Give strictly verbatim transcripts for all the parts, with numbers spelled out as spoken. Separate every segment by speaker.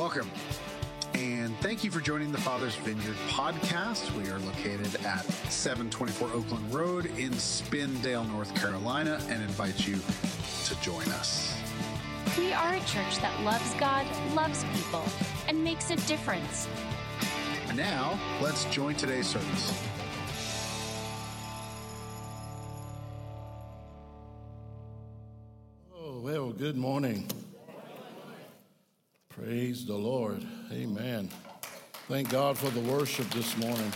Speaker 1: Welcome, and thank you for joining the Father's Vineyard podcast. We are located at seven twenty-four Oakland Road in Spindale, North Carolina, and invite you to join us.
Speaker 2: We are a church that loves God, loves people, and makes a difference.
Speaker 1: And now, let's join today's service.
Speaker 3: Oh, well, good morning. Praise the Lord. Amen. Thank God for the worship this morning.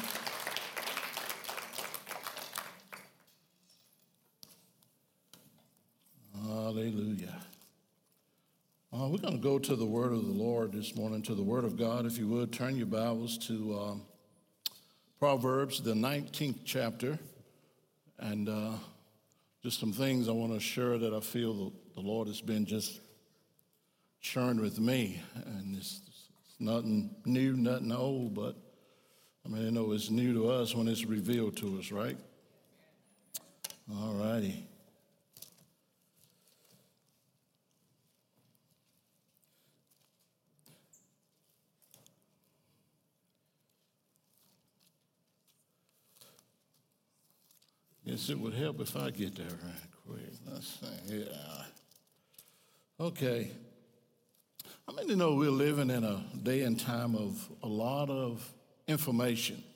Speaker 3: Hallelujah. Uh, we're going to go to the word of the Lord this morning, to the word of God. If you would, turn your Bibles to um, Proverbs, the nineteenth chapter. And uh, just some things I want to share that I feel the, the Lord has been just sharing with me. And it's, it's nothing new, nothing old, but I mean, I know it's new to us when it's revealed to us, right? All righty. Guess it would help if I get there right quick. Let's see. Yeah. Okay. I mean, you know, we're living in a day and time of a lot of information,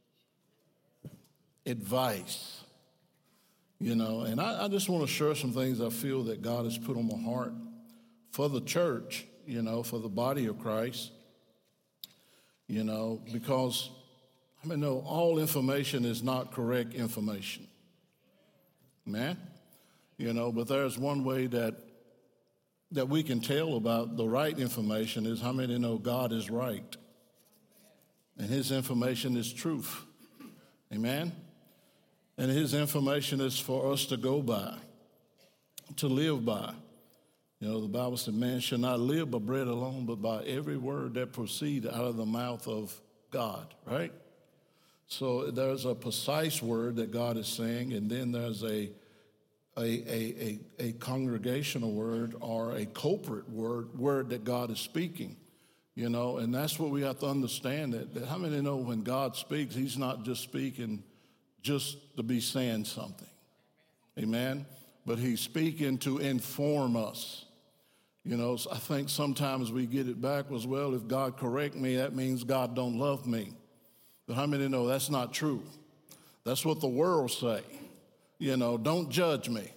Speaker 3: advice, you know, and I, I just want to share some things I feel that God has put on my heart for the church, you know, for the body of Christ, you know, because, I mean, no, all information is not correct information, man, you know, but there's one way that that we can tell about the right information is how many know God is right. And his information is truth. Amen? And his information is for us to go by, to live by. You know, the Bible said, man shall not live by bread alone, but by every word that proceeds out of the mouth of God, right? So there's a precise word that God is saying, and then there's a A, a, a, a congregational word or a corporate word, word that God is speaking, you know, and that's what we have to understand, that, that how many know when God speaks, he's not just speaking just to be saying something, amen, but he's speaking to inform us, you know. So I think sometimes we get it backwards. Well, if God correct me, that means God don't love me, but how many know that's not true? That's what the world say. You know, don't judge me.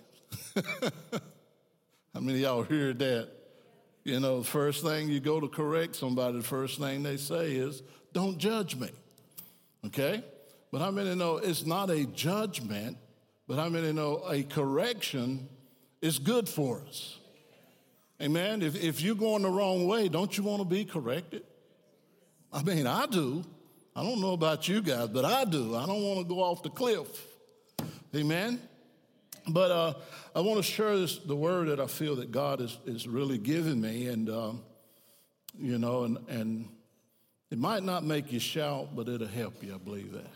Speaker 3: How many of y'all heard that? You know, the first thing you go to correct somebody, the first thing they say is, don't judge me. Okay? But how many know it's not a judgment, but how many know a correction is good for us? Amen? If, if you're going the wrong way, don't you want to be corrected? I mean, I do. I don't know about you guys, but I do. I don't want to go off the cliff. Amen? But uh, I want to share this, the word that I feel that God is, is really giving me. And, um, you know, and, and it might not make you shout, but it'll help you. I believe that.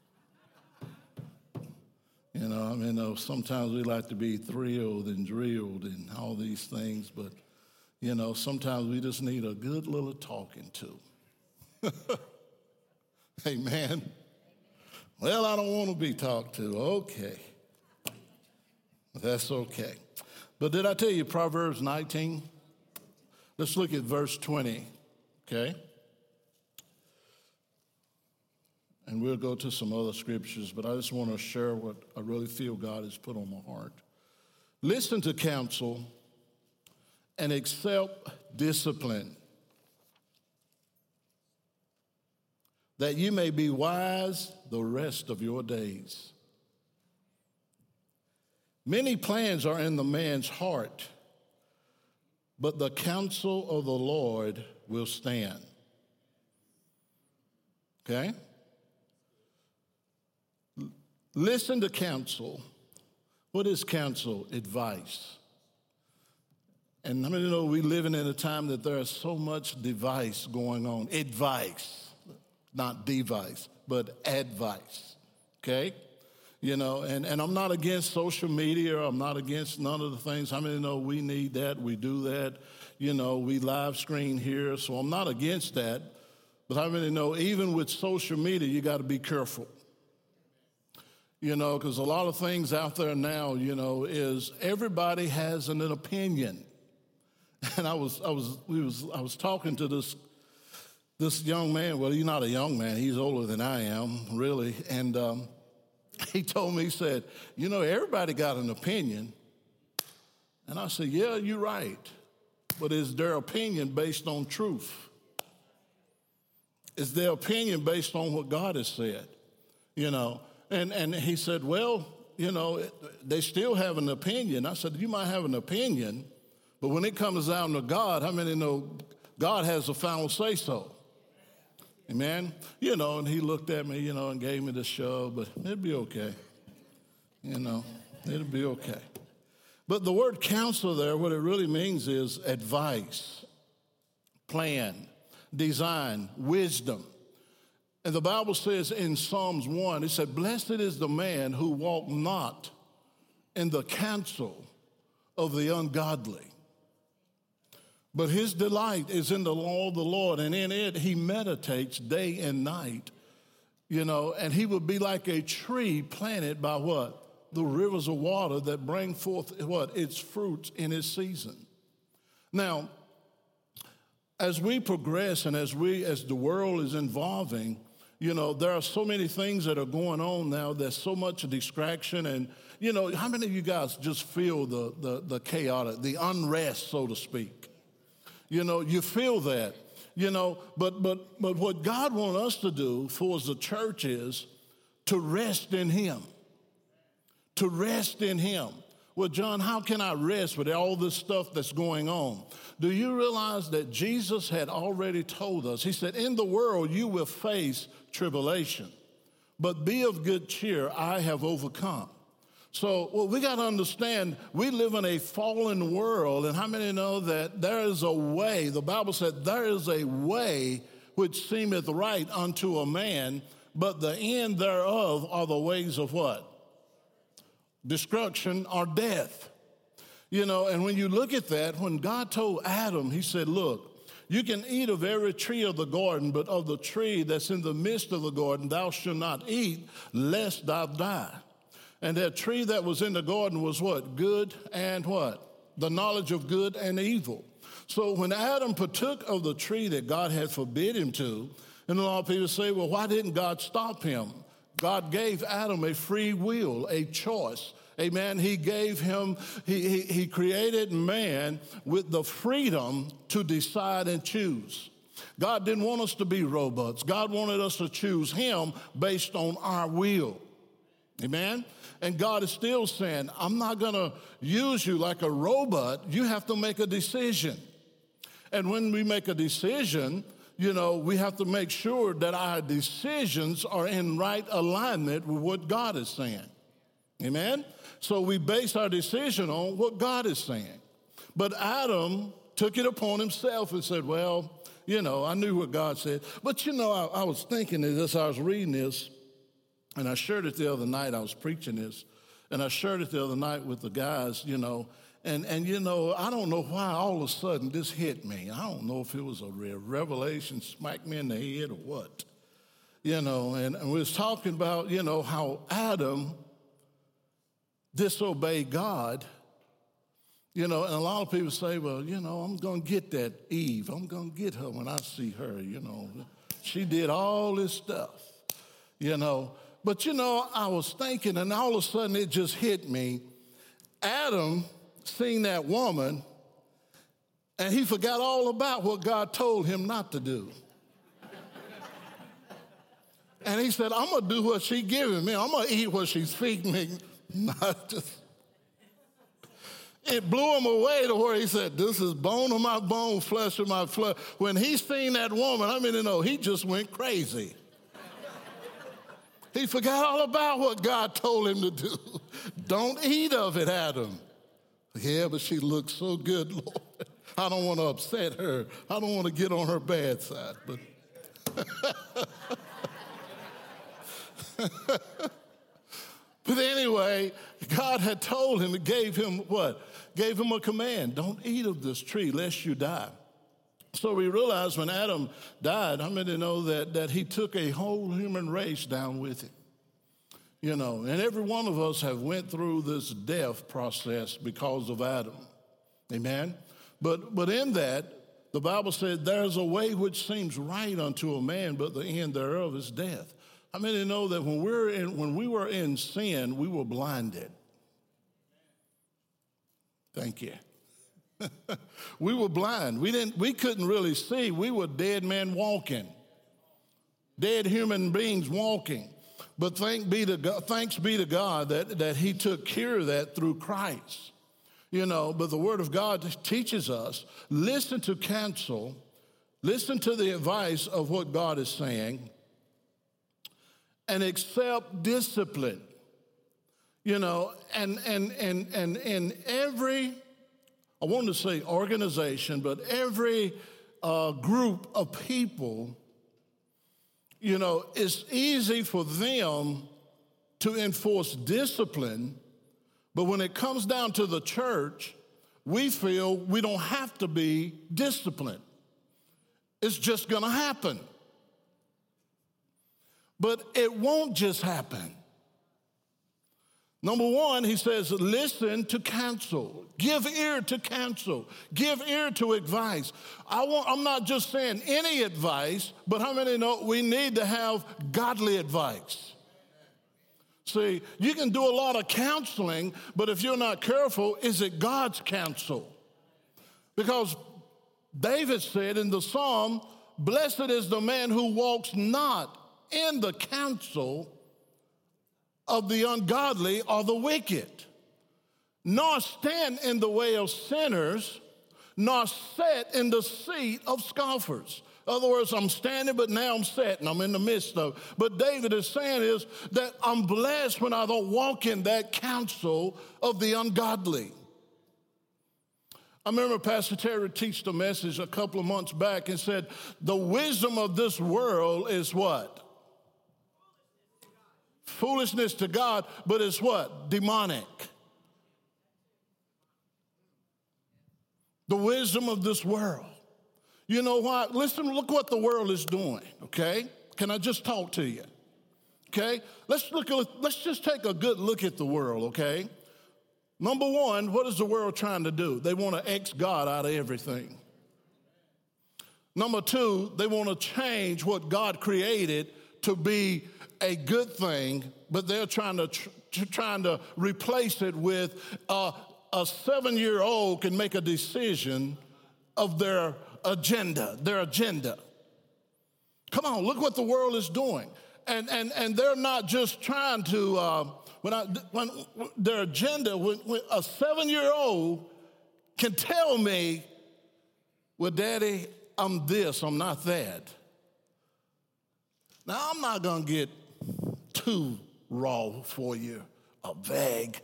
Speaker 3: You know, I mean, uh, sometimes we like to be thrilled and drilled and all these things. But, you know, sometimes we just need a good little talking to. Amen. Well, I don't want to be talked to. Okay. That's okay. But did I tell you Proverbs nineteen? Let's look at verse twenty, okay? And we'll go to some other scriptures, but I just want to share what I really feel God has put on my heart. Listen to counsel and accept discipline, that you may be wise the rest of your days. Many plans are in the man's heart, but the counsel of the Lord will stand. Okay? Listen to counsel. What is counsel? Advice. And I mean, you know, we're living in a time that there is so much device going on. Advice, not device, but advice. Okay? You know, and, and I'm not against social media. I'm not against none of the things. How many know we need that? We do that. You know, we live screen here. So I'm not against that. But how many know even with social media, you got to be careful. You know, because a lot of things out there now, you know, is everybody has an, an opinion. And I was, I was, we was, I was talking to this, this young man. Well, he's not a young man. He's older than I am, really. And, um, he told me, he said, you know, everybody got an opinion. And I said, yeah, you're right. But is their opinion based on truth? Is their opinion based on what God has said? You know, and, and he said, well, you know, they still have an opinion. I said, you might have an opinion, but when it comes down to God, how many know God has the final say-so? Amen? You know, and he looked at me, you know, and gave me the shove, but it'd be okay. You know, it'll be okay. But the word counsel there, what it really means is advice, plan, design, wisdom. And the Bible says in Psalms one, it said, blessed is the man who walk not in the counsel of the ungodly, but his delight is in the law of the Lord, and in it he meditates day and night, you know, and he would be like a tree planted by what? The rivers of water that bring forth what? Its fruits in its season. Now, as we progress and as we, as the world is evolving, you know, there are so many things that are going on now. There's so much distraction, and, you know, how many of you guys just feel the, the, the chaotic, the unrest, so to speak? You know, you feel that, you know, but but but what God wants us to do for the church is to rest in him. To rest in him. Well, John, how can I rest with all this stuff that's going on? Do you realize that Jesus had already told us? He said, in the world you will face tribulation, but be of good cheer, I have overcome. So, well, we got to understand we live in a fallen world, and how many know that there is a way, the Bible said there is a way which seemeth right unto a man, but the end thereof are the ways of what? Destruction or death. You know, and when you look at that, when God told Adam, he said, look, you can eat of every tree of the garden, but of the tree that's in the midst of the garden thou shalt not eat, lest thou die. And that tree that was in the garden was what? Good and what? The knowledge of good and evil. So when Adam partook of the tree that God had forbid him to, and a lot of people say, well, why didn't God stop him? God gave Adam a free will, a choice. Amen. He gave him, he, he, he created man with the freedom to decide and choose. God didn't want us to be robots. God wanted us to choose him based on our will. Amen. And God is still saying, I'm not going to use you like a robot. You have to make a decision. And when we make a decision, you know, we have to make sure that our decisions are in right alignment with what God is saying. Amen? So we base our decision on what God is saying. But Adam took it upon himself and said, well, you know, I knew what God said. But, you know, I, I was thinking as I was reading this, and I shared it the other night. I was preaching this, and I shared it the other night with the guys, you know, And, and you know, I don't know why all of a sudden this hit me. I don't know if it was a revelation, smacked me in the head or what. You know, and, and we was talking about, you know, how Adam disobeyed God. You know, and a lot of people say, well, you know, I'm going to get that Eve. I'm going to get her when I see her, you know. She did all this stuff, you know. But, you know, I was thinking, and all of a sudden it just hit me. Adam seen that woman, and he forgot all about what God told him not to do. And he said, I'm going to do what she's giving me. I'm going to eat what she's feeding me. Not just. It blew him away to where he said, this is bone of my bone, flesh of my flesh. When he seen that woman, I mean, you know, he just went crazy. He forgot all about what God told him to do. Don't eat of it, Adam. Yeah, but she looks so good, Lord. I don't want to upset her. I don't want to get on her bad side. But, but anyway, God had told him, it gave him what? Gave him a command. Don't eat of this tree lest you die. So we realized when Adam died, how many know that, that he took a whole human race down with him? You know, and every one of us have went through this death process because of Adam. Amen? But, but in that, the Bible said, there's a way which seems right unto a man, but the end thereof is death. How many know that when, we're in, when we were in sin, we were blinded? Thank you. We were blind. We didn't. We couldn't really see. We were dead men walking, dead human beings walking. But thank be to God, thanks be to God that, that he took care of that through Christ. You know, but the Word of God teaches us, listen to counsel, listen to the advice of what God is saying, and accept discipline. You know, and and and and in every, I want to say organization, but every uh, group of people, you know, it's easy for them to enforce discipline, but when it comes down to the church, we feel we don't have to be disciplined. It's just going to happen. But it won't just happen. Number one, he says, listen to counsel. Give ear to counsel. Give ear to advice. I want, I'm not just saying any advice, but how many know we need to have godly advice? See, you can do a lot of counseling, but if you're not careful, is it God's counsel? Because David said in the Psalm, blessed is the man who walks not in the counsel of the ungodly or the wicked, nor stand in the way of sinners, nor sit in the seat of scoffers. In other words, I'm standing, but now I'm sitting. I'm in the midst of. But David is saying is that I'm blessed when I don't walk in that counsel of the ungodly. I remember Pastor Terry teached a message a couple of months back and said, the wisdom of this world is what? Foolishness to God, but it's what? Demonic. The wisdom of this world. You know what? Listen, look what the world is doing, okay? Can I just talk to you? Okay? Let's look at, let's just take a good look at the world, okay? Number one, what is the world trying to do? They want to X God out of everything. Number two, they want to change what God created to be a good thing, but they're trying to tr- trying to replace it with uh, a seven-year-old can make a decision of their agenda, their agenda. Come on, look what the world is doing, and and and they're not just trying to uh, when I when their agenda. When, when a seven-year-old can tell me, "Well, Daddy, I'm this, I'm not that." Now I'm not gonna get too raw for you, or vague.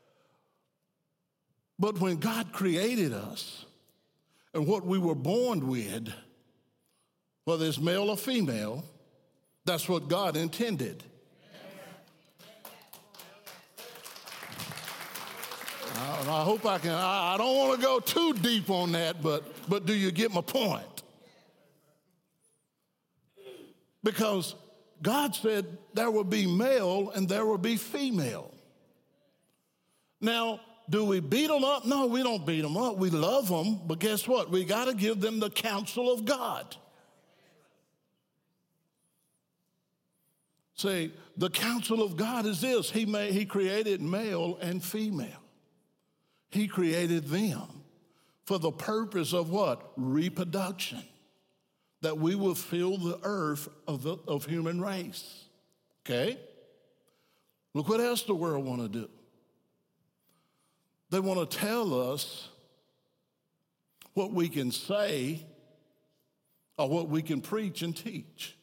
Speaker 3: But when God created us and what we were born with, whether it's male or female, that's what God intended. I, I hope I can, I, I don't want to go too deep on that, but, but do you get my point? Because God said there will be male and there will be female. Now, do we beat them up? No, we don't beat them up. We love them, but guess what? We got to give them the counsel of God. See, the counsel of God is this. He made, he created male and female. He created them for the purpose of what? Reproduction. That we will fill the earth of the of human race. Okay? Look what else the world want to do. They want to tell us what we can say or what we can preach and teach.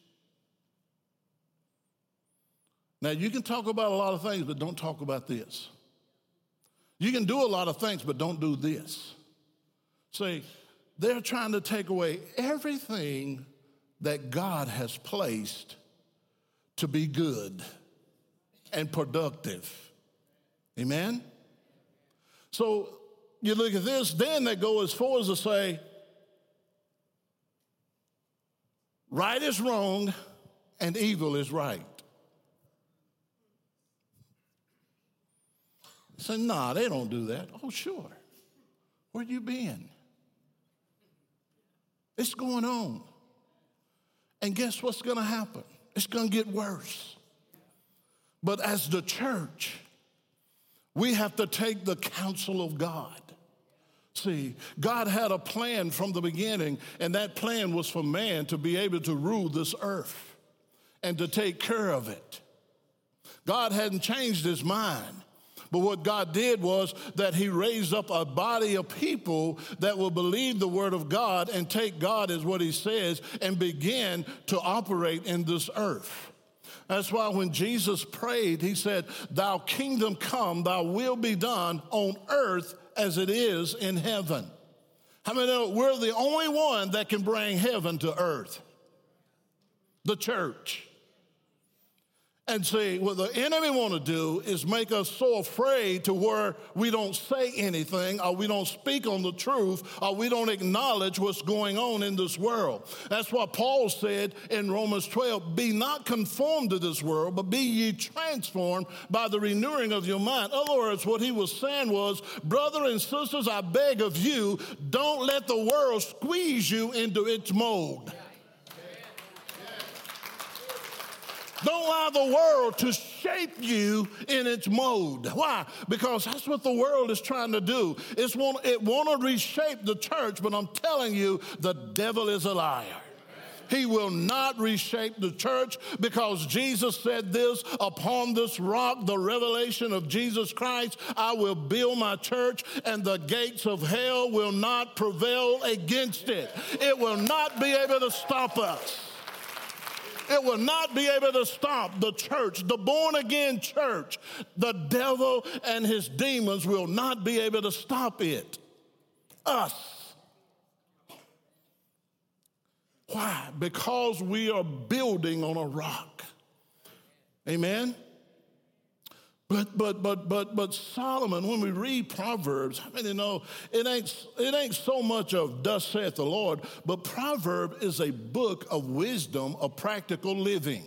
Speaker 3: Now, you can talk about a lot of things, but don't talk about this. You can do a lot of things, but don't do this. See, they're trying to take away everything that God has placed to be good and productive. Amen? So you look at this, then they go as far as to say, right is wrong and evil is right. Say, nah, they don't do that. Oh, sure. Where you been? It's going on. And guess what's going to happen? It's going to get worse. But as the church, we have to take the counsel of God. See, God had a plan from the beginning, and that plan was for man to be able to rule this earth and to take care of it. God hadn't changed his mind. But what God did was that he raised up a body of people that will believe the word of God and take God as what he says and begin to operate in this earth. That's why when Jesus prayed, he said, "Thy kingdom come, thy will be done on earth as it is in heaven." How many know we're the only one that can bring heaven to earth? The church. And see, what the enemy want to do is make us so afraid to where we don't say anything, or we don't speak on the truth, or we don't acknowledge what's going on in this world. That's why Paul said in Romans twelve, "Be not conformed to this world, but be ye transformed by the renewing of your mind." In other words, what he was saying was, brother and sisters, I beg of you, don't let the world squeeze you into its mold. Don't allow the world to shape you in its mold. Why? Because that's what the world is trying to do. It's want, it want to reshape the church, but I'm telling you, the devil is a liar. He will not reshape the church because Jesus said this, "Upon this rock, the revelation of Jesus Christ, I will build my church, and the gates of hell will not prevail against it." It will not be able to stop us. It will not be able to stop the church, the born-again church. The devil and his demons will not be able to stop it. Us. Why? Because we are building on a rock. Amen? But but but but but Solomon, when we read Proverbs, I mean, you know, it ain't it ain't so much of "thus saith the Lord," but Proverb is a book of wisdom, of practical living.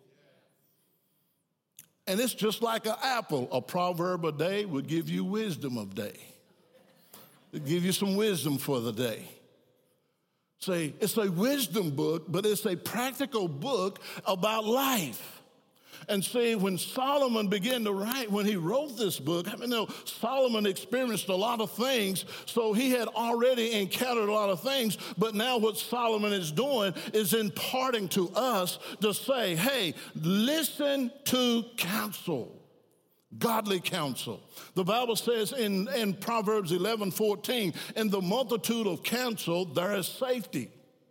Speaker 3: And it's just like an apple. A proverb a day will give you wisdom of day. It'll give you some wisdom for the day. See, it's a wisdom book, but it's a practical book about life. And see, when Solomon began to write, when he wrote this book, I mean, you know, Solomon experienced a lot of things, so he had already encountered a lot of things, but now what Solomon is doing is imparting to us to say, hey, listen to counsel, godly counsel. The Bible says in, in Proverbs eleven fourteen, "In the multitude of counsel there is safety."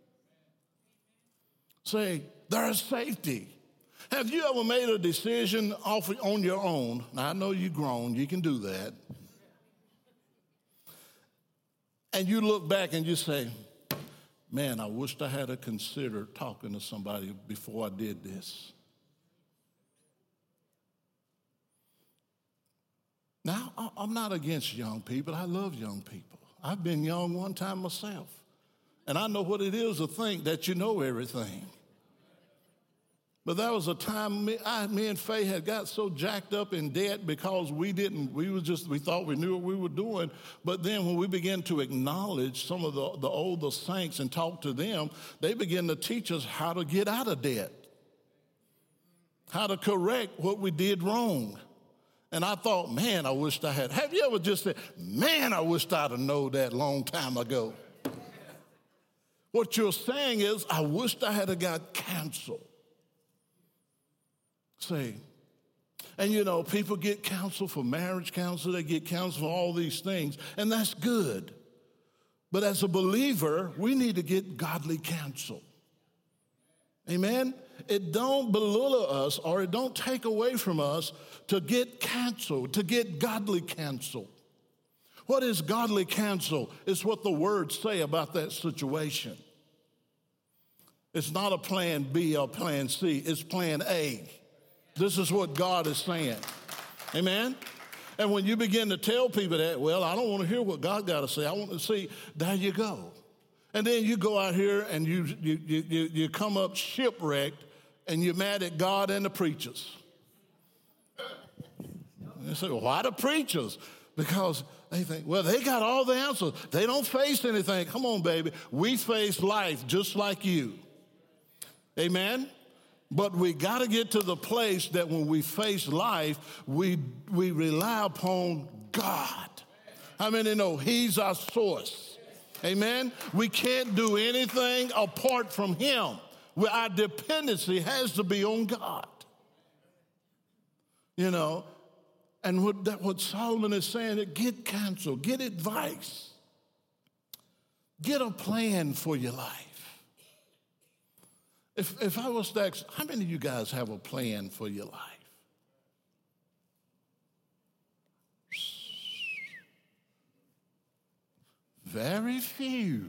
Speaker 3: Say, there is safety. Have you ever made a decision off on your own? Now, I know you're grown, you can do that. And you look back and you say, man, I wished I had considered talking to somebody before I did this. Now, I'm not against young people. I love young people. I've been young one time myself. And I know what it is to think that you know everything. But there was a time me, I, me and Faye had got so jacked up in debt because we didn't, we was just, we thought we knew what we were doing. But then when we began to acknowledge some of the, the older saints and talk to them, they began to teach us how to get out of debt, how to correct what we did wrong. And I thought, man, I wished I had. Have you ever just said, man, I wished I'd have known that long time ago? What you're saying is, I wished I had got counsel. See, and you know, people get counsel for marriage counsel, they get counsel for all these things, and that's good. But as a believer, we need to get godly counsel. Amen? It don't belittle us or it don't take away from us to get counsel, to get godly counsel. What is godly counsel? It's what the words say about that situation. It's not a plan B or plan C, it's plan A. This is what God is saying. Amen? And when you begin to tell people that, well, I don't want to hear what God got to say. I want to see, there you go. And then you go out here and you, you, you, you come up shipwrecked and you're mad at God and the preachers. And they say, well, why the preachers? Because they think, well, they got all the answers. They don't face anything. Come on, baby. We face life just like you. Amen? But we got to get to the place that when we face life, we, we rely upon God. How many know He's our source? Amen? We can't do anything apart from Him. Our dependency has to be on God. You know, and what, that, what Solomon is saying, get counsel, get advice, get a plan for your life. If, if I was to ask, how many of you guys have a plan for your life? Very few.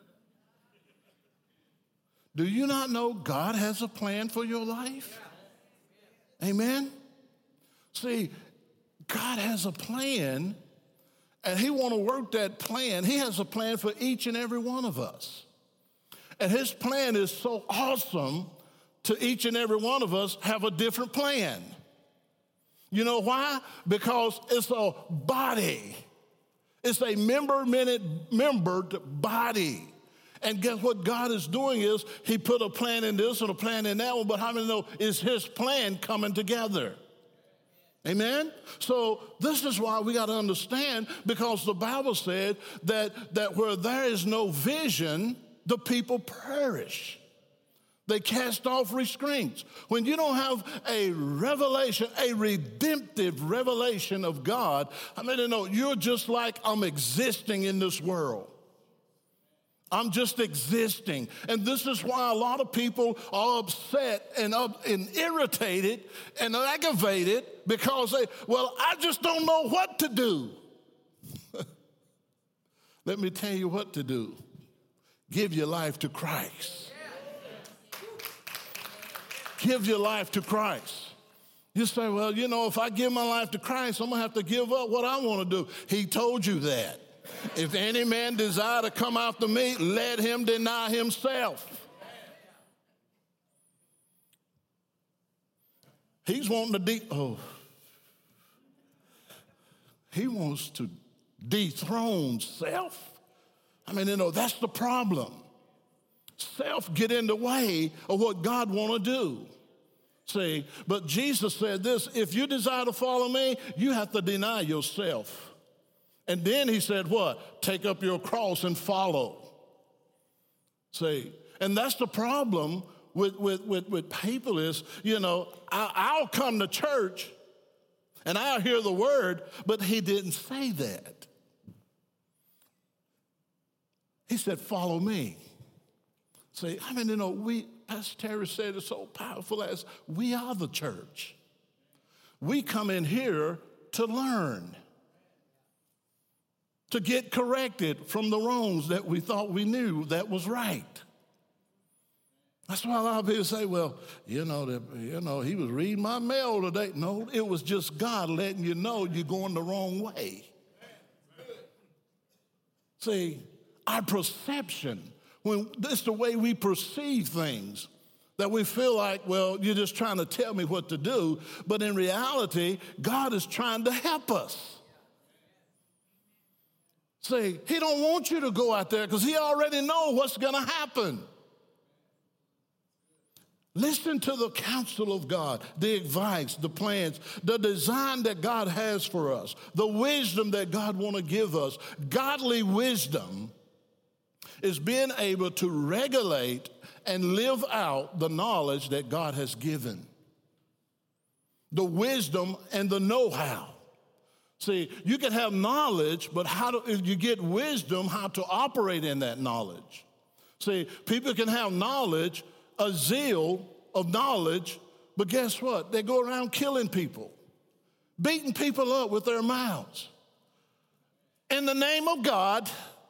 Speaker 3: Do you not know God has a plan for your life? Amen? See, God has a plan, and He want to work that plan. He has a plan for each and every one of us. And His plan is so awesome to each and every one of us have a different plan. You know why? Because it's a body. It's a member-minute membered body. And guess what God is doing is He put a plan in this and a plan in that one, but how many know it's His plan coming together? Amen? So this is why we got to understand, because the Bible said that, that where there is no vision, the people perish. They cast off restraints. When you don't have a revelation, a redemptive revelation of God, I mean, you know, you're just like, I'm existing in this world. I'm just existing. And this is why a lot of people are upset and, up and irritated and aggravated because they, well, I just don't know what to do. Let me tell you what to do. Give your life to Christ. Give your life to Christ. You say, well, you know, if I give my life to Christ, I'm going to have to give up what I want to do. He told you that. If any man desire to come after me, let him deny himself. He's wanting to de- oh. He wants to dethrone self. I mean, you know, that's the problem. Self get in the way of what God want to do. See, but Jesus said this, if you desire to follow me, you have to deny yourself. And then he said what? Take up your cross and follow. See, and that's the problem with, with, with, with people is, you know, I, I'll come to church and I'll hear the word, but he didn't say that. He said, follow me. See, I mean, you know, we, Pastor Terry said it so powerful as we are the church. We come in here to learn, to get corrected from the wrongs that we thought we knew that was right. That's why a lot of people say, well, you know, the, you know, he was reading my mail today. No, it was just God letting you know you're going the wrong way. See, our perception, when it's the way we perceive things, that we feel like, well, you're just trying to tell me what to do, but in reality, God is trying to help us. See, he don't want you to go out there because he already knows what's going to happen. Listen to the counsel of God, the advice, the plans, the design that God has for us, the wisdom that God want to give us. Godly wisdom is being able to regulate and live out the knowledge that God has given. The wisdom and the know-how. See, you can have knowledge, but how do you get wisdom how to operate in that knowledge? See, people can have knowledge, a zeal of knowledge, but guess what? They go around killing people, beating people up with their mouths. In the name of God,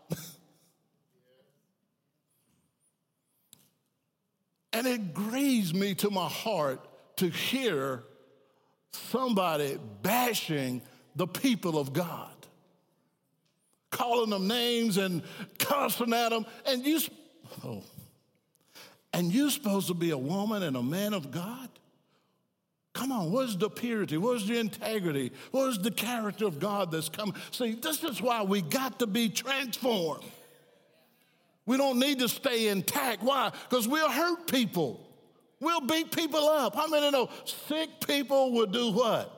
Speaker 3: and it grieves me to my heart to hear somebody bashing the people of God, calling them names and cussing at them, and you, oh, and you're supposed to be a woman and a man of God? Come on, where's the purity? Where's the integrity? Where's the character of God that's coming? See, this is why we got to be transformed. We don't need to stay intact. Why? Because we'll hurt people. We'll beat people up. How many know sick people will do what?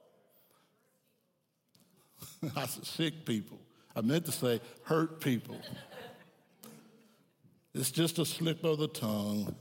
Speaker 3: I said sick people. I meant to say hurt people. It's just a slip of the tongue.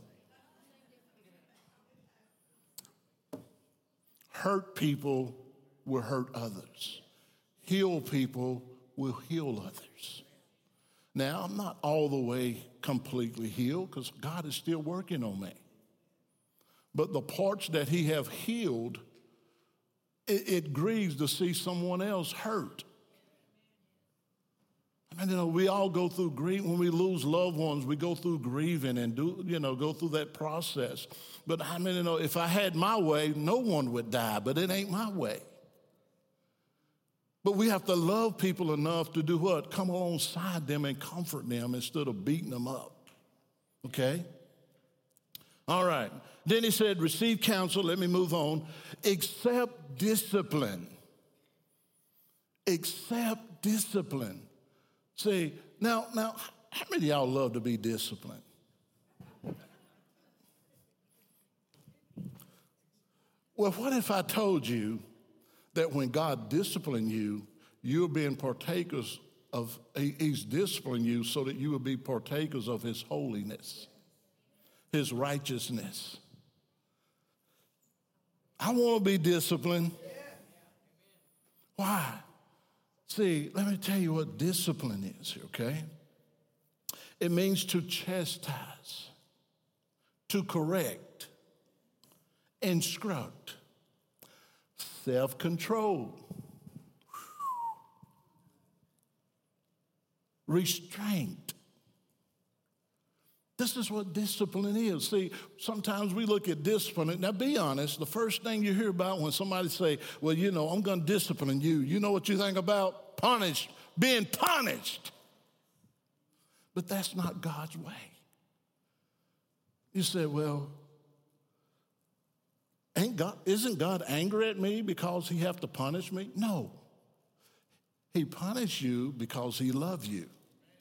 Speaker 3: Hurt people will hurt others. Heal people will heal others. Now, I'm not all the way completely healed because God is still working on me. But the parts that he have healed, it, it grieves to see someone else hurt. I mean, you know, we all go through grief. When we lose loved ones, we go through grieving and do, you know, go through that process. But I mean, you know, if I had my way, no one would die, but it ain't my way. But we have to love people enough to do what? Come alongside them and comfort them instead of beating them up. Okay? All right. Then he said, receive counsel. Let me move on. Accept discipline. Accept discipline. See, now, now, how many of y'all love to be disciplined? Well, what if I told you that when God disciplined you, you're being partakers of, he's disciplining you so that you will be partakers of his holiness, his righteousness. I want to be disciplined. Why? See, let me tell you what discipline is, okay? It means to chastise, to correct, instruct, self-control, restraint. This is what discipline is. See, sometimes we look at discipline. Now, be honest, the first thing you hear about when somebody say, well, you know, I'm going to discipline you, you know what you think about? Punished, being punished. But that's not God's way. You say, well, ain't God, isn't God angry at me because he have to punish me? No. He punished you because he loves you.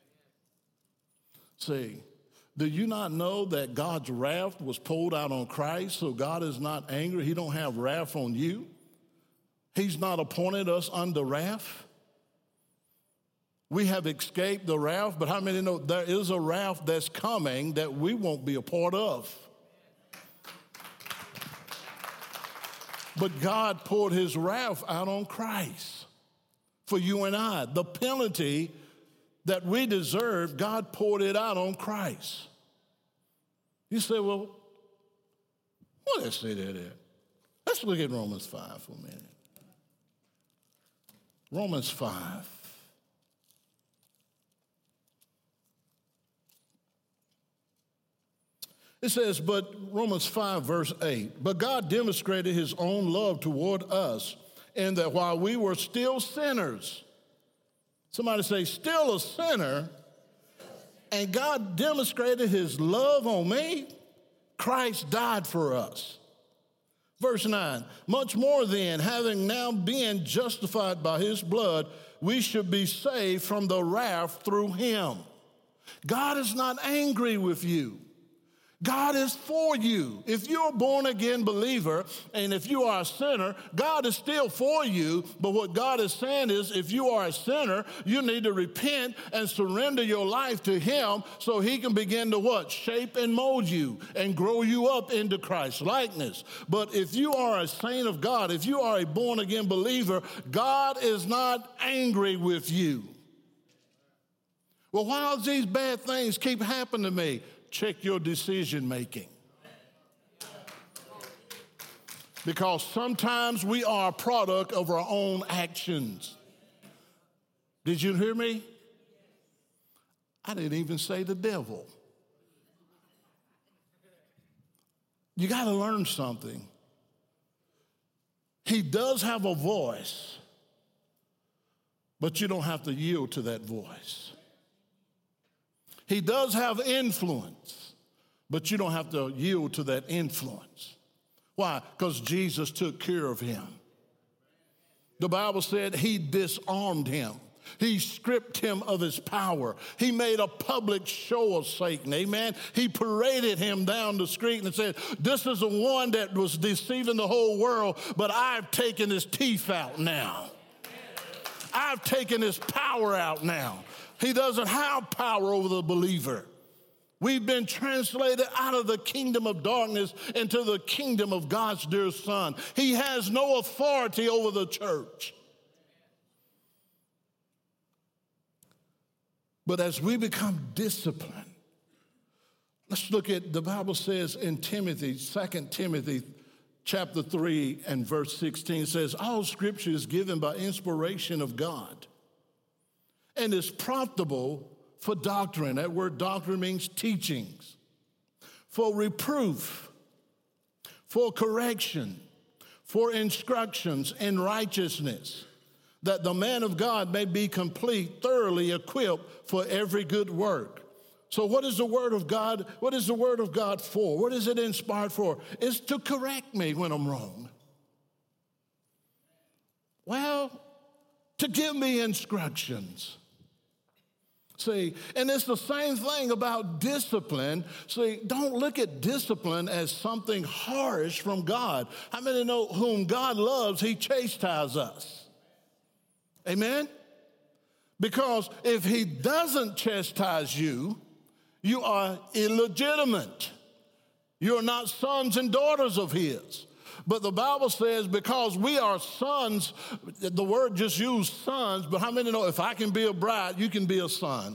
Speaker 3: See, do you not know that God's wrath was poured out on Christ, so God is not angry? He don't have wrath on you. He's not appointed us under wrath. We have escaped the wrath, but how many know there is a wrath that's coming that we won't be a part of? But God poured his wrath out on Christ for you and I. The penalty that we deserve, God poured it out on Christ. You say, well, what did I say that there? Let's look at Romans five for a minute. Romans five. It says, but Romans five, verse eight, but God demonstrated his own love toward us in that while we were still sinners, somebody say, still a sinner, and God demonstrated his love on me, Christ died for us. Verse nine, much more then, having now been justified by his blood, we should be saved from the wrath through him. God is not angry with you. God is for you. If you're a born-again believer and if you are a sinner, God is still for you. But what God is saying is if you are a sinner, you need to repent and surrender your life to him so he can begin to what? Shape and mold you and grow you up into Christ's likeness. But if you are a saint of God, if you are a born-again believer, God is not angry with you. Well, why do these bad things keep happening to me? Check your decision making. Because sometimes we are a product of our own actions. Did you hear me? I didn't even say the devil. You got to learn something. He does have a voice, but you don't have to yield to that voice. He does have influence, but you don't have to yield to that influence. Why? Because Jesus took care of him. The Bible said he disarmed him. He stripped him of his power. He made a public show of Satan, amen? He paraded him down the street and said, this is the one that was deceiving the whole world, but I've taken his teeth out now. I've taken his power out now. He doesn't have power over the believer. We've been translated out of the kingdom of darkness into the kingdom of God's dear Son. He has no authority over the church. But as we become disciplined, let's look at, the Bible says in Timothy, Second Timothy chapter three and verse sixteen says, all scripture is given by inspiration of God and is profitable for doctrine. That word doctrine means teachings. For reproof, for correction, for instructions in righteousness, that the man of God may be complete, thoroughly equipped for every good work. So what is the word of God? What is the word of God for? What is it inspired for? It's to correct me when I'm wrong. Well, to give me instructions. See, and it's the same thing about discipline. See, don't look at discipline as something harsh from God. How many know whom God loves, he chastises us? Amen? Because if he doesn't chastise you, you are illegitimate. You're not sons and daughters of his. But the Bible says because we are sons, the word just used sons, but how many know if I can be a bride, you can be a son?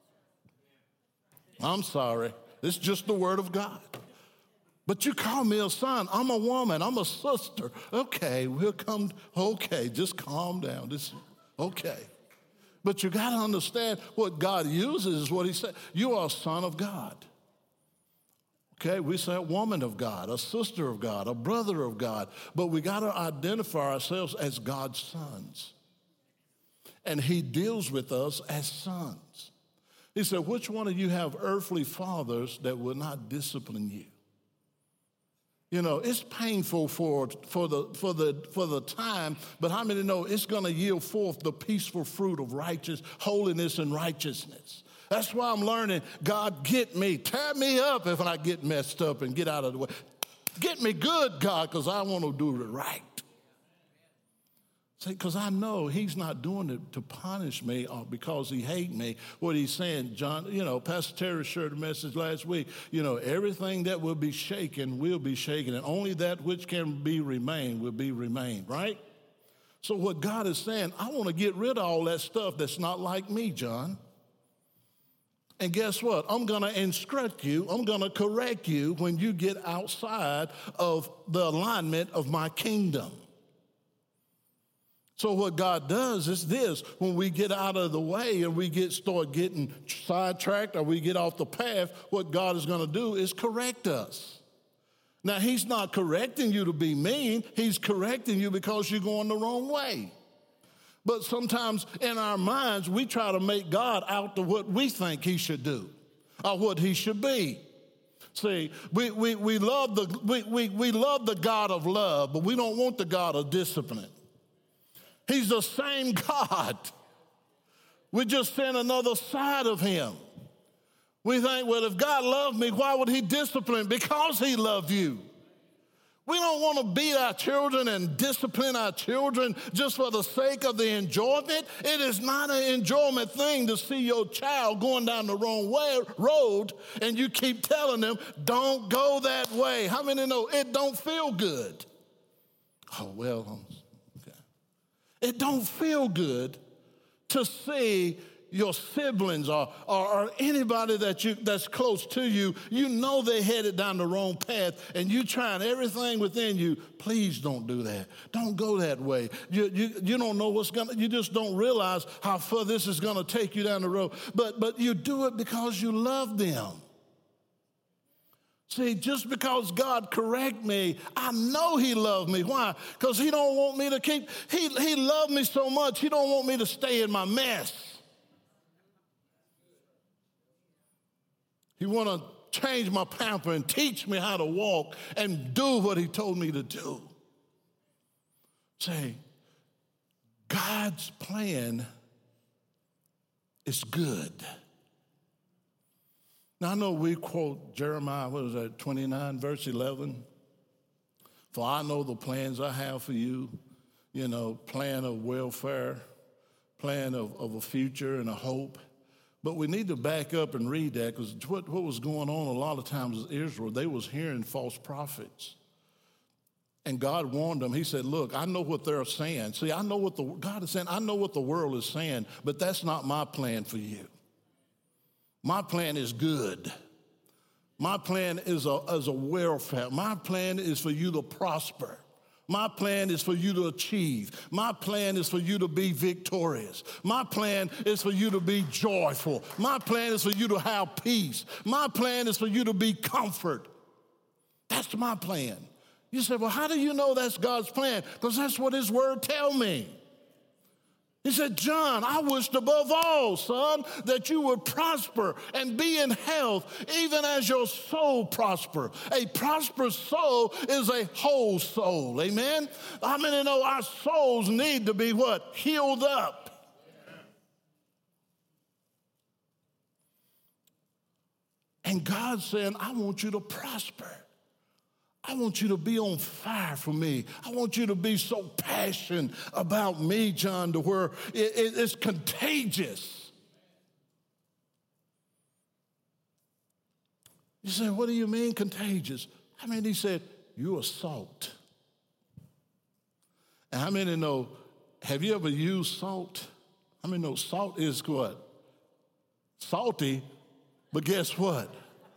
Speaker 3: I'm sorry. It's just the word of God. But you call me a son. I'm a woman. I'm a sister. Okay, we'll come. Okay, just calm down. This, okay. But you got to understand what God uses is what he said. You are a son of God. Okay, we say a woman of God, a sister of God, a brother of God. But we got to identify ourselves as God's sons. And he deals with us as sons. He said, which one of you have earthly fathers that will not discipline you? You know, it's painful for, for, the, for, the, for the time, but how many know it's going to yield forth the peaceful fruit of righteous, holiness and righteousness? That's why I'm learning, God, get me. Tear me up if I get messed up and get out of the way. Get me good, God, because I want to do it right. See, because I know he's not doing it to punish me or because he hates me. What he's saying, John, you know, Pastor Terry shared a message last week. You know, everything that will be shaken will be shaken, and only that which can be remained will be remained, right? So what God is saying, I want to get rid of all that stuff that's not like me, John. And guess what? I'm going to instruct you. I'm going to correct you when you get outside of the alignment of my kingdom. So what God does is this, when we get out of the way and we get start getting sidetracked or we get off the path, what God is going to do is correct us. Now, he's not correcting you to be mean. He's correcting you because you're going the wrong way. But sometimes in our minds, we try to make God out to what we think he should do or what he should be. See, we, we, we, love the, we, we, we love the God of love, but we don't want the God of discipline. He's the same God. We just sent another side of him. We think, well, if God loved me, why would he discipline? Because he loved you. We don't want to beat our children and discipline our children just for the sake of the enjoyment. It is not an enjoyment thing to see your child going down the wrong way, road and you keep telling them, don't go that way. How many know it don't feel good? Oh, well, okay. It don't feel good to see your siblings or, or, or anybody that you, that's close to you, you know they're headed down the wrong path and you trying everything within you. Please don't do that. Don't go that way. You, you, you don't know what's going to, you just don't realize how far this is going to take you down the road. But, but you do it because you love them. See, just because God correct me, I know he loved me. Why? Because he don't want me to keep, he, he loved me so much, he don't want me to stay in my mess. He want to change my pamper and teach me how to walk and do what he told me to do. Say, God's plan is good. Now, I know we quote Jeremiah, what is that, twenty-nine, verse eleven? For I know the plans I have for you, you know, plan of welfare, plan of, of a future and a hope. But we need to back up and read that, because what, what was going on a lot of times in Israel, they was hearing false prophets. And God warned them. He said, look, I know what they're saying. See, I know what the, God is saying, I know what the world is saying, but that's not my plan for you. My plan is good. My plan is a, is a welfare. My plan is for you to prosper. My plan is for you to achieve. My plan is for you to be victorious. My plan is for you to be joyful. My plan is for you to have peace. My plan is for you to be comfort. That's my plan. You say, well, how do you know that's God's plan? Because that's what his word tell me. He said, John, I wished above all, son, that you would prosper and be in health, even as your soul prosper. A prosperous soul is a whole soul, amen? How many know our souls need to be what? Healed up. And God's saying, I want you to prosper. I want you to be on fire for me. I want you to be so passionate about me, John, to where it, it, it's contagious. You say, what do you mean contagious? I mean, he said, you are salt. And how many know, have you ever used salt? How many know salt is what? Salty, but guess what?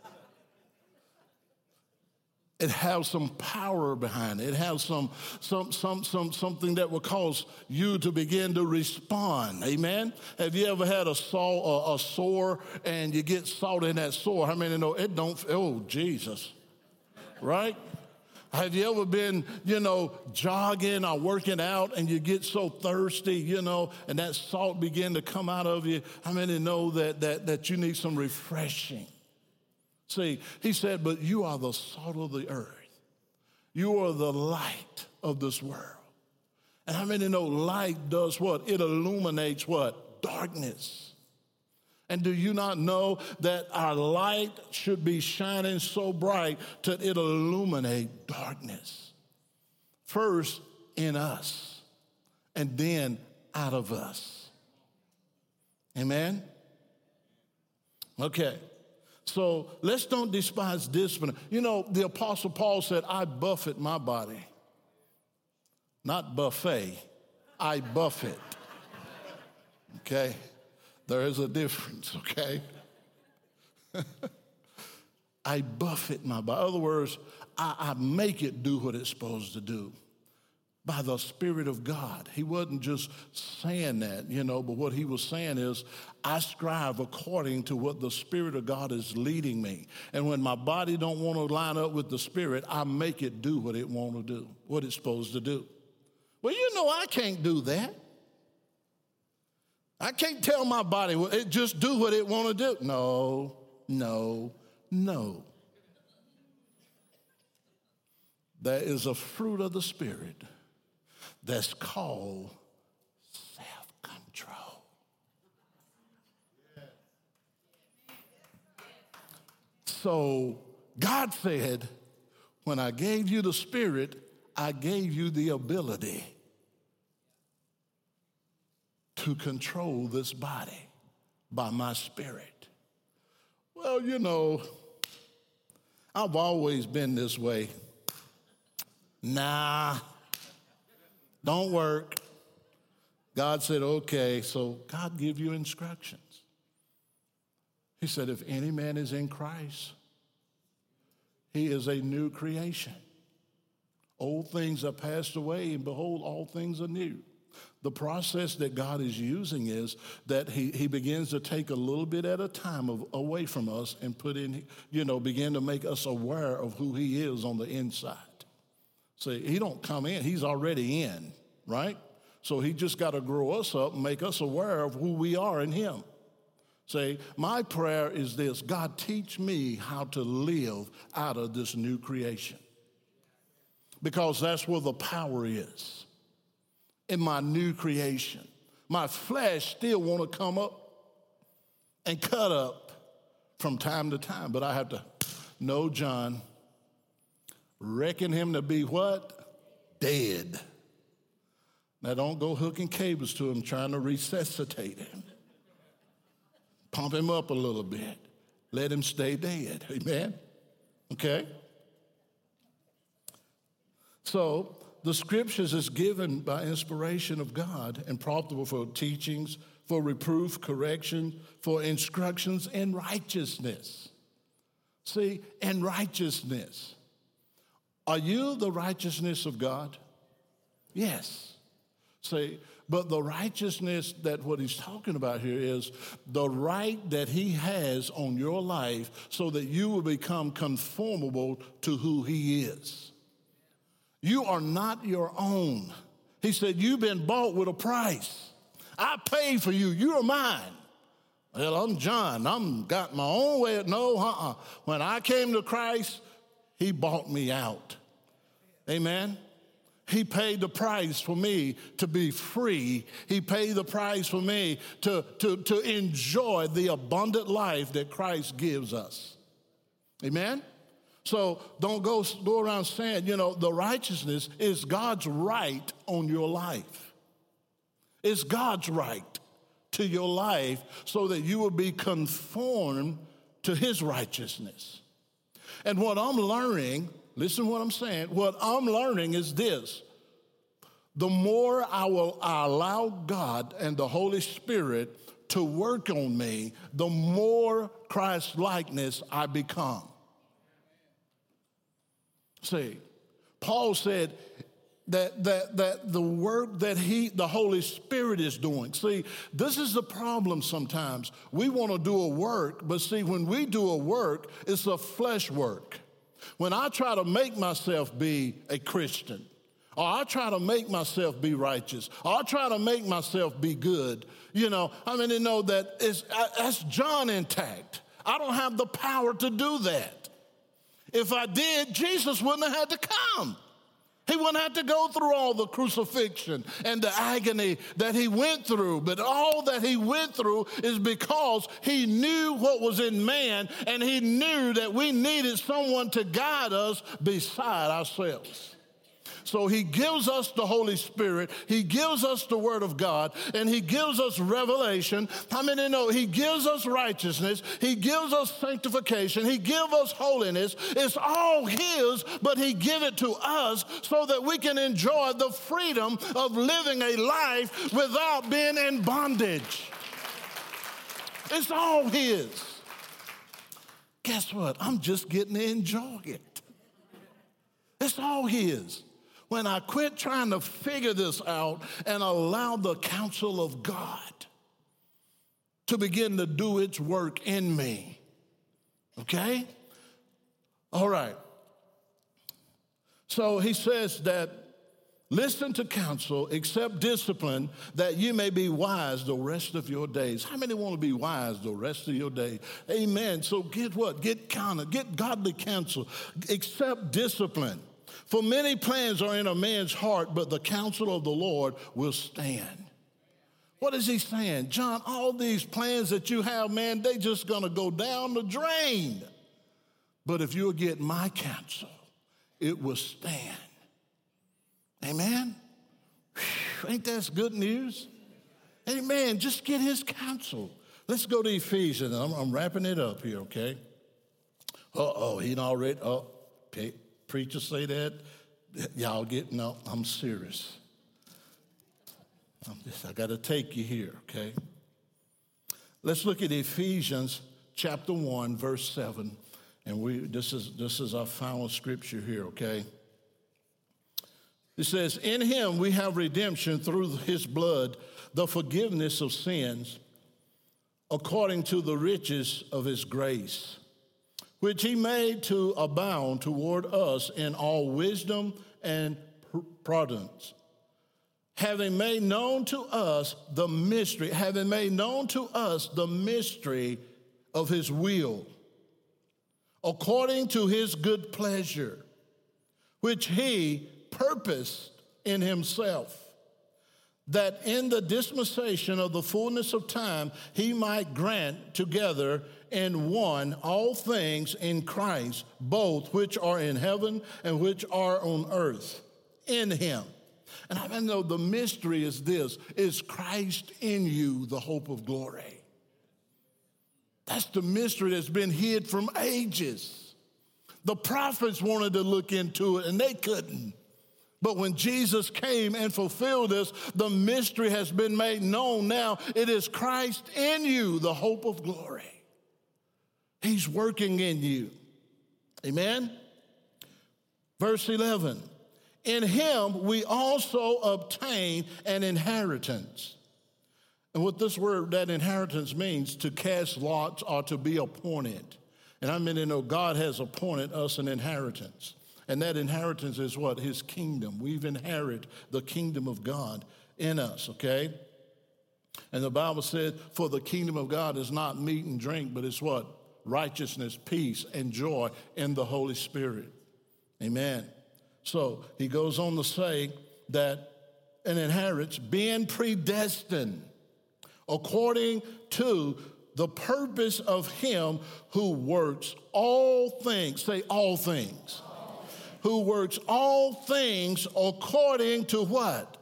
Speaker 3: It has some power behind it. It has some, some, some, some, something that will cause you to begin to respond. Amen? Have you ever had a, sore, a, a sore and you get salt in that sore? How many know it don't, oh, Jesus, right? Have you ever been, you know, jogging or working out and you get so thirsty, you know, and that salt begin to come out of you? How many know that, that, that you need some refreshing? See, he said, but you are the salt of the earth. You are the light of this world. And how many know light does what? It illuminates what? Darkness. And do you not know that our light should be shining so bright that it illuminate darkness? First in us, and then out of us. Amen? Okay. So let's don't despise discipline. You know, the Apostle Paul said, I buffet my body. Not buffet, I buffet. Okay? There is a difference, okay? I buffet my body. In other words, I, I make it do what it's supposed to do. By the Spirit of God. He wasn't just saying that, you know, but what he was saying is, I strive according to what the Spirit of God is leading me. And when my body don't want to line up with the Spirit, I make it do what it want to do, what it's supposed to do. Well, you know, I can't do that. I can't tell my body, well, it just do what it want to do. No, no, no. There is a fruit of the Spirit that's called self-control. So God said, when I gave you the Spirit, I gave you the ability to control this body by my Spirit. Well, you know, I've always been this way. Nah. Don't work. God said, okay, so God give you instructions. He said, if any man is in Christ, he is a new creation. Old things are passed away, and behold, all things are new. The process that God is using is that he, he begins to take a little bit at a time of, away from us and put in, you know, begin to make us aware of who he is on the inside. See, he don't come in, he's already in, right? So he just got to grow us up and make us aware of who we are in him. Say, my prayer is this: God, teach me how to live out of this new creation. Because that's where the power is, in my new creation. My flesh still want to come up and cut up from time to time, but I have to know John, reckon him to be what? Dead. Now don't go hooking cables to him trying to resuscitate him. Pump him up a little bit. Let him stay dead. Amen? Okay? So the scriptures is given by inspiration of God and profitable for teachings, for reproof, correction, for instructions in righteousness. See, in righteousness. Are you the righteousness of God? Yes. See, but the righteousness that what he's talking about here is the right that he has on your life so that you will become conformable to who he is. You are not your own. He said, you've been bought with a price. I paid for you. You are mine. Well, I'm John. I'm got my own way. No, uh-uh. When I came to Christ, he bought me out. Amen. He paid the price for me to be free. He paid the price for me to, to, to enjoy the abundant life that Christ gives us. Amen? So don't go, go around saying, you know, the righteousness is God's right on your life. It's God's right to your life so that you will be conformed to his righteousness. And what I'm learning, listen to what I'm saying, what I'm learning is this: the more I will I allow God and the Holy Spirit to work on me, the more Christ-likeness I become. See, Paul said that, that, that the work that he, the Holy Spirit is doing. See, this is the problem sometimes. We want to do a work, but see, when we do a work, it's a flesh work. When I try to make myself be a Christian, or I try to make myself be righteous, or I try to make myself be good, you know, I mean, you know that it's, that's John intact. I don't have the power to do that. If I did, Jesus wouldn't have had to come. He wouldn't have to go through all the crucifixion and the agony that he went through. But all that he went through is because he knew what was in man, and he knew that we needed someone to guide us beside ourselves. So he gives us the Holy Spirit, he gives us the Word of God, and he gives us revelation. How many know he gives us righteousness, he gives us sanctification, he gives us holiness. It's all his, but he gives it to us so that we can enjoy the freedom of living a life without being in bondage. It's all his. Guess what? I'm just getting to enjoy it. It's all his. When I quit trying to figure this out and allow the counsel of God to begin to do its work in me. Okay? All right. So he says that listen to counsel, accept discipline, that you may be wise the rest of your days. How many want to be wise the rest of your day? Amen. So get what? Get counsel, get godly counsel, accept discipline. For many plans are in a man's heart, but the counsel of the Lord will stand. What is he saying? John, all these plans that you have, man, they just going to go down the drain. But if you'll get my counsel, it will stand. Amen? Whew, ain't that good news? Amen. Just get his counsel. Let's go to Ephesians. I'm, I'm wrapping it up here, okay? Uh-oh, he already, oh, okay. Preachers say that, y'all get, no, I'm serious. I'm just, I got to take you here, okay? Let's look at Ephesians chapter one, verse seven, and we this is this is our final scripture here, okay? It says, in him we have redemption through his blood, the forgiveness of sins, according to the riches of his grace, which he made to abound toward us in all wisdom and prudence, having made known to us the mystery, having made known to us the mystery of his will, according to his good pleasure, which he purposed in himself, that in the dispensation of the fullness of time he might grant together in one all things in Christ, both which are in heaven and which are on earth, in him. And I know the mystery is this, is Christ in you, the hope of glory. That's the mystery that's been hid from ages. The prophets wanted to look into it and they couldn't. But when Jesus came and fulfilled this, the mystery has been made known now. It is Christ in you, the hope of glory. He's working in you. Amen? Verse eleven, in him we also obtain an inheritance. And what this word, that inheritance means, to cast lots or to be appointed. And I mean to know God has appointed us an inheritance. And that inheritance is what? His kingdom. We've inherited the kingdom of God in us, okay? And the Bible said, for the kingdom of God is not meat and drink, but it's what? Righteousness, peace, and joy in the Holy Spirit. Amen. So he goes on to say that an inheritance, being predestined according to the purpose of him who works all things, say all things, who works all things according to what?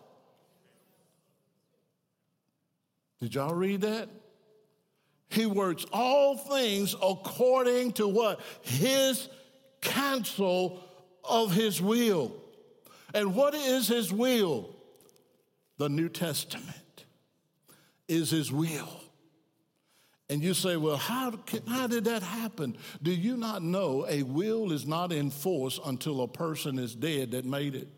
Speaker 3: Did y'all read that? He works all things according to what? His counsel of his will. And what is his will? The New Testament is his will. And you say, well, how, how did that happen? Do you not know a will is not in force until a person is dead that made it?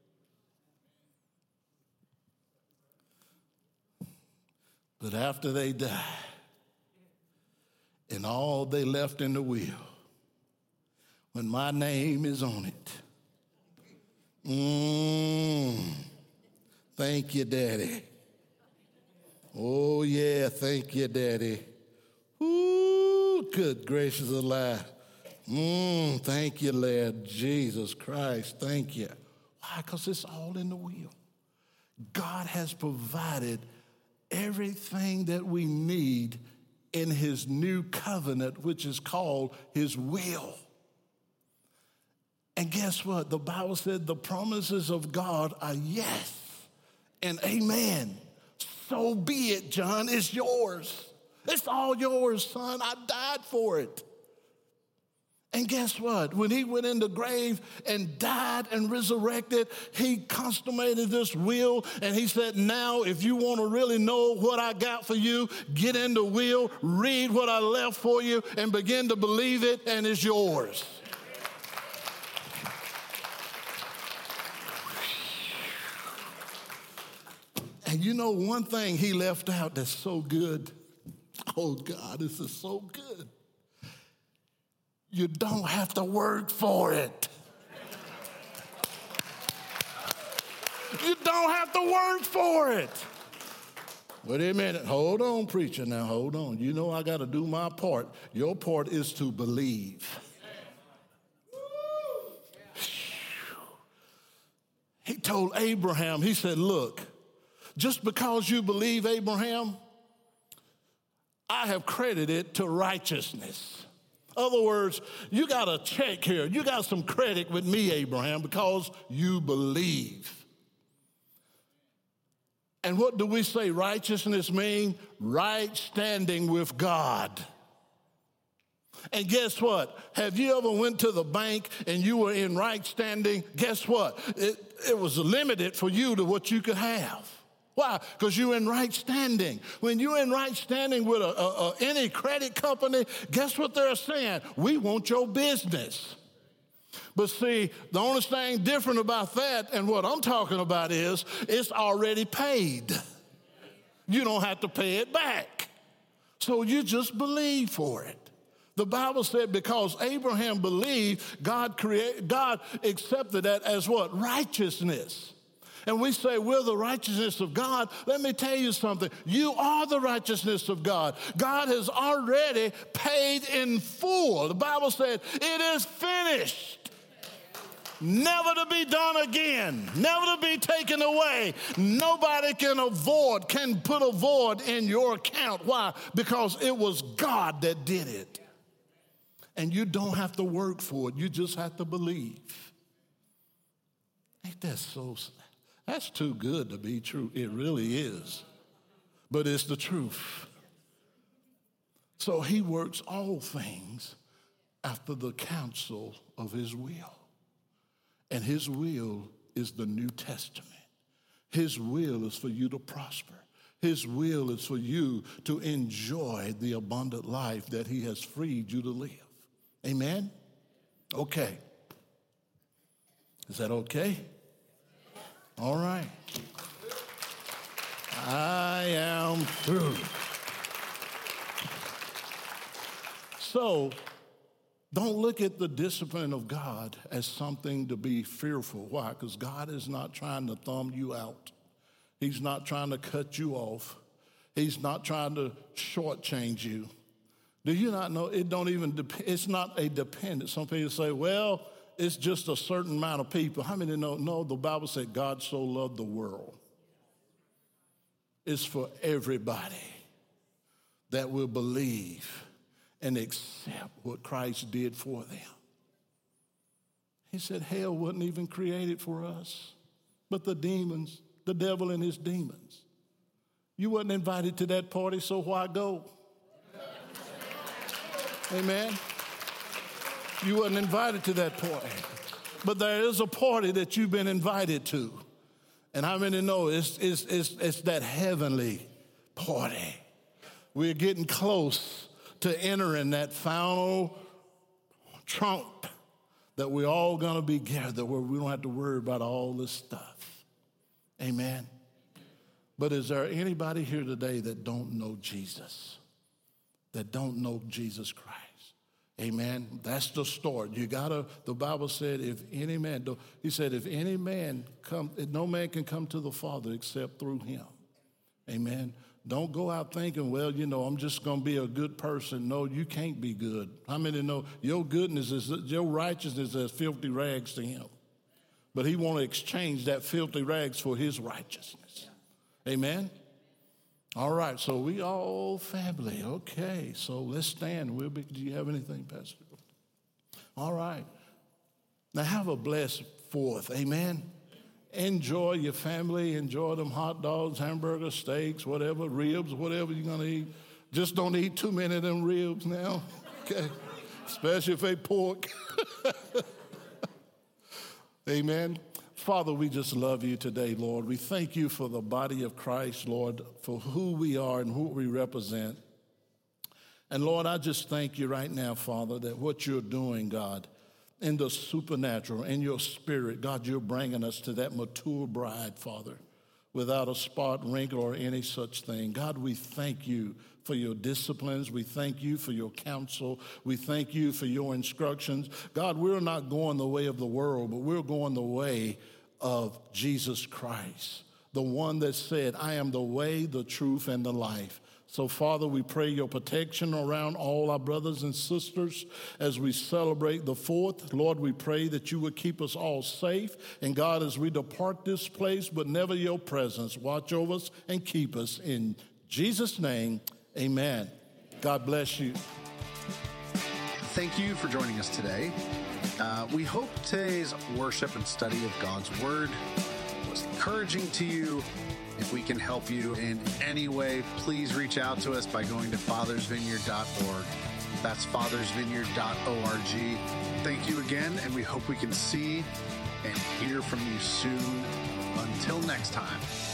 Speaker 3: But after they die, and all they left in the will, when my name is on it, mm, thank you, Daddy. Oh, yeah, thank you, Daddy. Ooh, good gracious alive. Mm, thank you, Lord Jesus Christ. Thank you. Why? Because it's all in the will. God has provided everything that we need in his new covenant, which is called his will. And guess what? The Bible said the promises of God are yes and amen. So be it, John. It's yours. It's all yours, son. I died for it. And guess what? When he went in the grave and died and resurrected, he consummated this will. And he said, now, if you want to really know what I got for you, get in the will, read what I left for you, and begin to believe it, and it's yours. And you know one thing he left out that's so good? Oh, God, this is so good. You don't have to work for it. You don't have to work for it. Wait a minute. Hold on, preacher. Now, hold on. You know I got to do my part. Your part is to believe. He told Abraham, he said, look, just because you believe, Abraham, I have credited to righteousness. In other words, you got a check here. You got some credit with me, Abraham, because you believe. And what do we say righteousness mean? Right standing with God. And guess what? Have you ever went to the bank and you were in right standing? Guess what? It, it was limited for you to what you could have. Why? Because you're in right standing. When you're in right standing with a, a, a, any credit company, guess what they're saying? We want your business. But see, the only thing different about that and what I'm talking about is it's already paid. You don't have to pay it back. So you just believe for it. The Bible said because Abraham believed, God created, God accepted that as what? Righteousness. And we say we're the righteousness of God. Let me tell you something. You are the righteousness of God. God has already paid in full. The Bible said it is finished. Never to be done again. Never to be taken away. Nobody can avoid, can put a void in your account. Why? Because it was God that did it. And you don't have to work for it. You just have to believe. Ain't that so sad? That's too good to be true. It really is. But it's the truth. So he works all things after the counsel of his will. And his will is the New Testament. His will is for you to prosper. His will is for you to enjoy the abundant life that he has freed you to live. Amen? Okay. Is that okay? All right. I am through. So, don't look at the discipline of God as something to be fearful. Why? Because God is not trying to thumb you out. He's not trying to cut you off. He's not trying to shortchange you. Do you not know it don't even, dep- it's not a dependence. Some people say, well, it's just a certain amount of people. How many know? No, the Bible said God so loved the world. It's for everybody that will believe and accept what Christ did for them. He said hell wasn't even created for us, but the demons, the devil and his demons. You wasn't invited to that party, so why go? Amen. You wasn't invited to that party. But there is a party that you've been invited to. And how many know it's, it's, it's, it's that heavenly party? We're getting close to entering that final trump that we're all going to be gathered where we don't have to worry about all this stuff. Amen. But is there anybody here today that don't know Jesus? That don't know Jesus Christ? Amen. That's the start. You gotta, the Bible said, if any man, he said, if any man come, no man can come to the Father except through him. Amen. Don't go out thinking, well, you know, I'm just going to be a good person. No, you can't be good. How many know your goodness is, your righteousness is filthy rags to him? But he want to exchange that filthy rags for his righteousness. Amen. All right, so we all family. Okay, so let's stand. We'll be, do you have anything, Pastor? All right. Now have a blessed fourth. Amen. Enjoy your family. Enjoy them hot dogs, hamburgers, steaks, whatever, ribs, whatever you're going to eat. Just don't eat too many of them ribs now. Okay. Especially if they pork. Amen. Father, we just love you today, Lord. We thank you for the body of Christ, Lord, for who we are and who we represent. And Lord, I just thank you right now, Father, that what you're doing, God, in the supernatural, in your spirit, God, you're bringing us to that mature bride, Father, without a spot, wrinkle, or any such thing. God, we thank you for your disciplines. We thank you for your counsel. We thank you for your instructions. God, we're not going the way of the world, but we're going the way of Jesus Christ, the one that said, I am the way, the truth, and the life. So, Father, we pray your protection around all our brothers and sisters as we celebrate the fourth. Lord, we pray that you would keep us all safe. And, God, as we depart this place, but never your presence, watch over us and keep us. In Jesus' name, amen. God bless you.
Speaker 1: Thank you for joining us today. Uh, we hope today's worship and study of God's Word was encouraging to you. If we can help you in any way, please reach out to us by going to fathers vineyard dot org. That's fathers vineyard dot org. Thank you again, and we hope we can see and hear from you soon. Until next time.